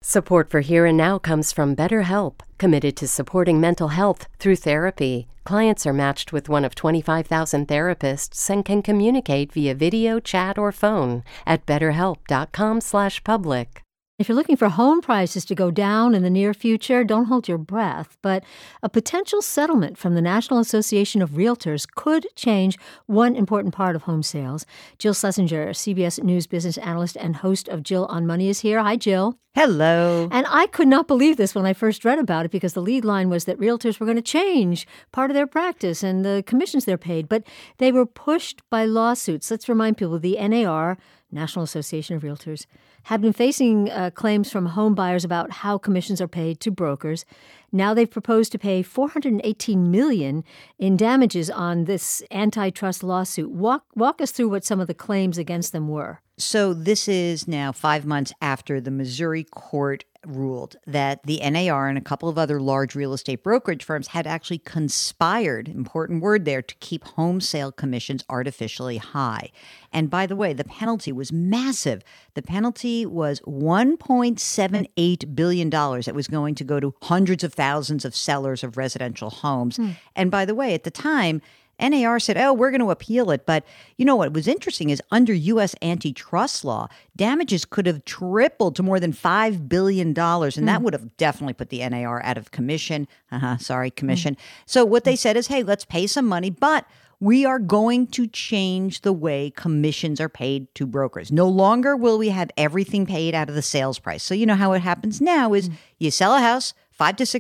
Support for Here and Now comes from BetterHelp, committed to supporting mental health through therapy. Clients are matched with one of 25,000 therapists and can communicate via video, chat, or phone at betterhelp.com/public. If you're looking for home prices to go down in the near future, don't hold your breath. But a potential settlement from the National Association of Realtors could change one important part of home sales. Jill Schlesinger, CBS News business analyst and host of Jill on Money, is here. Hi, Jill. Hello. And I could not believe this when I first read about it because the lead line was that realtors were going to change part of their practice and the commissions they're paid. But they were pushed by lawsuits. Let's remind people the NAR, National Association of Realtors, have been facing claims from home buyers about how commissions are paid to brokers. Now they've proposed to pay $418 million in damages on this antitrust lawsuit. Walk us through what some of the claims against them were. So this is now 5 months after the Missouri court ruled that the NAR and a couple of other large real estate brokerage firms had actually conspired, important word there, to keep home sale commissions artificially high. And by the way, the penalty was massive. The penalty was $1.78 billion. It was going to go to hundreds of thousands of sellers of residential homes. And by the way, at the time, NAR said, we're going to appeal it. But you know what was interesting is under U.S. antitrust law, damages could have tripled to more than $5 billion. And that would have definitely put the NAR out of commission. Commission. So what they said is, hey, let's pay some money, but we are going to change the way commissions are paid to brokers. No longer will we have everything paid out of the sales price. So you know how it happens now is you sell a house, 5 to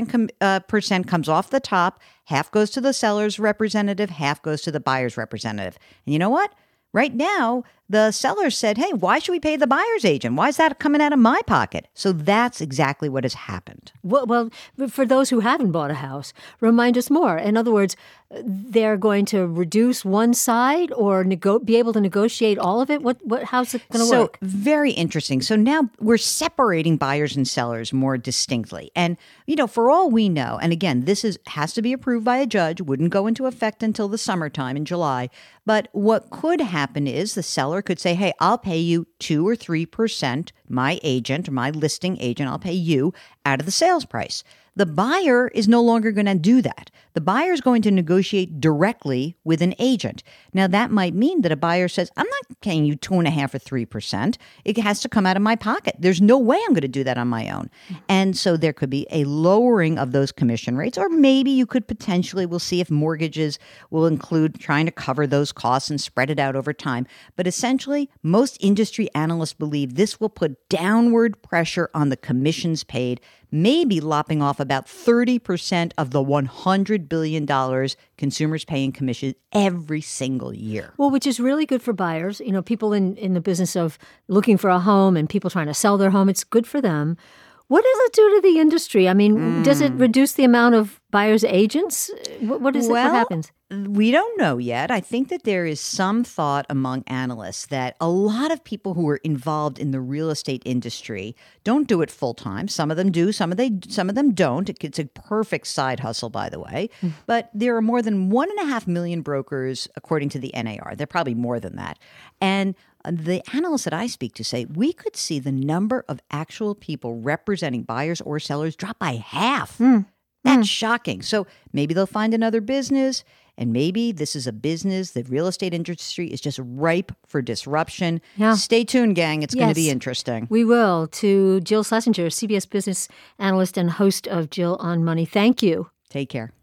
6% percent comes off the top, half goes to the seller's representative, half goes to the buyer's representative. And you know what? Right now, the seller said, hey, why should we pay the buyer's agent? Why is that coming out of my pocket? So that's exactly what has happened. Well, for those who haven't bought a house, remind us more. In other words, they're going to reduce one side or be able to negotiate all of it? How's it going to work? So very interesting. So now we're separating buyers and sellers more distinctly. And, for all we know, and again, this has to be approved by a judge, wouldn't go into effect until the summertime in July. But what could happen is the seller could say, hey, I'll pay you 2 or 3%, my agent or my listing agent, I'll pay you out of the sales price. The buyer is no longer going to do that. The buyer is going to negotiate directly with an agent. Now, that might mean that a buyer says, I'm not paying you 2.5% or 3%. It has to come out of my pocket. There's no way I'm going to do that on my own. And so there could be a lowering of those commission rates, or maybe you could potentially, we'll see if mortgages will include trying to cover those costs and spread it out over time. But essentially, most industry analysts believe this will put downward pressure on the commissions paid, maybe lopping off about 30% of the $100 billion consumers pay in commissions every single year. Well, which is really good for buyers. People in the business of looking for a home and people trying to sell their home, it's good for them. What does it do to the industry? I mean, does it reduce the amount of buyers' agents? What happens? We don't know yet. I think that there is some thought among analysts that a lot of people who are involved in the real estate industry don't do it full time. Some of them do, some of them don't. It's a perfect side hustle, by the way. But there are more than 1.5 million brokers, according to the NAR. There are probably more than that. And the analysts that I speak to say we could see the number of actual people representing buyers or sellers drop by half. That's shocking. So maybe they'll find another business, and maybe this is a business, the real estate industry is just ripe for disruption. Yeah. Stay tuned, gang. It's going to be interesting. We will. To Jill Schlesinger, CBS business analyst and host of Jill on Money. Thank you. Take care.